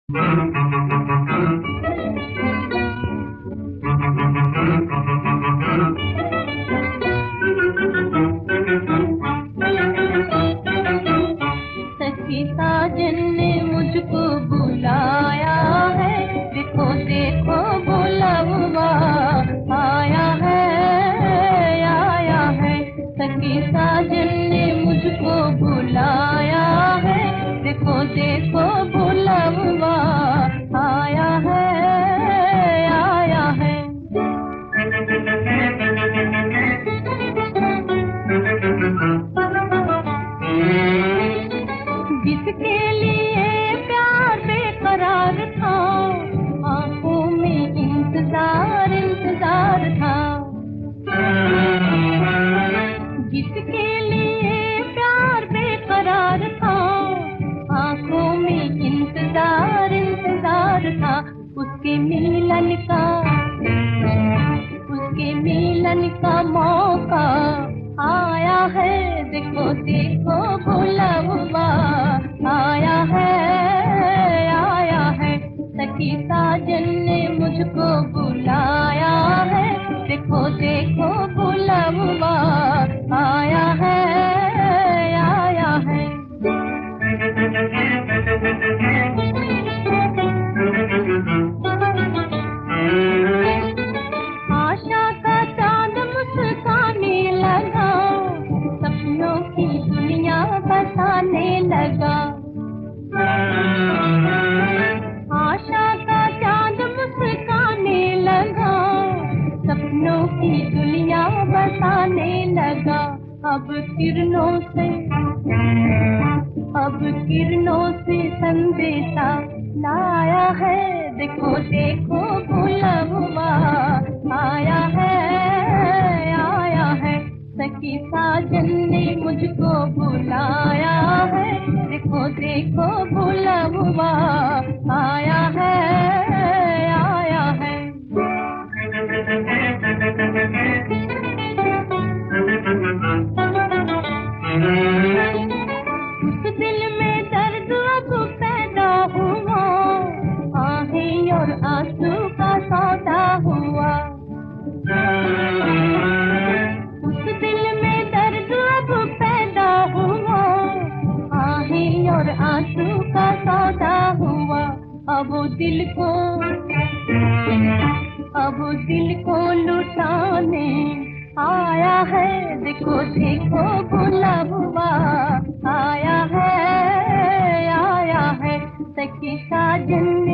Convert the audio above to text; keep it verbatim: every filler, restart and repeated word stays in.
सखी साजन ने मुझको बुलाया है, देखो देखो बुलावा आया है, आया है। सखी साजन ने मुझको बुलाया है, देखो देखो बुलावा आया है, आया है। जिसके लिए प्यार बेकरार था, आंखों में इंतजार इंतजार था। जिसके लिए प्यार बेकरार था, आंखों में इंतजार इंतजार था। उसके मिलन का उसके मिलन का मौका आया है, देखो देखो बुलावा आया है, आया है। सखी साजन ने मुझको बुलाया है, देखो देखो बुलावा आया है, आया है। आशा का चांद मुस्काने लगा, सपनों की दुनिया बसाने लगा। आशा का चांद मुस्काने लगा, सपनों की दुनिया बसाने लगा। अब किरणों से अब किरणों से संदेशा लाया है, देखो देखो बुलावा आया है, आया है। सखी साजन ने मुझको बुलाया है, देखो देखो बुलावा आया है, आया है। उस दिल में दर्द अब पैदा हुआ, आहें और आंसू का सौदा हुआ। उस दिल में दर्द अब पैदा हुआ, आहें और आंसू का सौदा हुआ। अब दिल को अब दिल को लुटाने आया है, देखो देखो बुलावा आया है, आया है। सखी साजन